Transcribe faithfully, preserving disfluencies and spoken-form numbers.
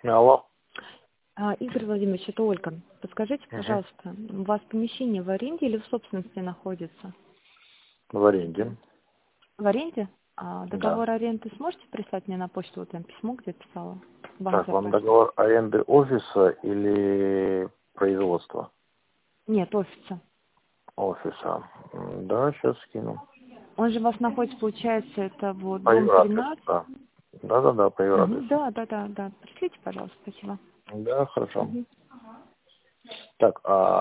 Алло. А, Игорь Владимирович, это Ольга. Подскажите, Угу. пожалуйста, у вас помещение в аренде или в собственности находится? В аренде. В аренде? А, Да. договор аренды сможете прислать мне на почту? Вот я письмо где писала. Вам Так, вам заказчик. договор аренды офиса или производства? Нет, офиса. Офиса. М, Да, сейчас скину. Он же у вас находится, получается, это вот По дом Евратлису, тринадцать. да. Да-да-да, по Мгм. Евратлису. Да, да, да, да. Пришлите, пожалуйста, спасибо. Да, хорошо. Мгм. Так, а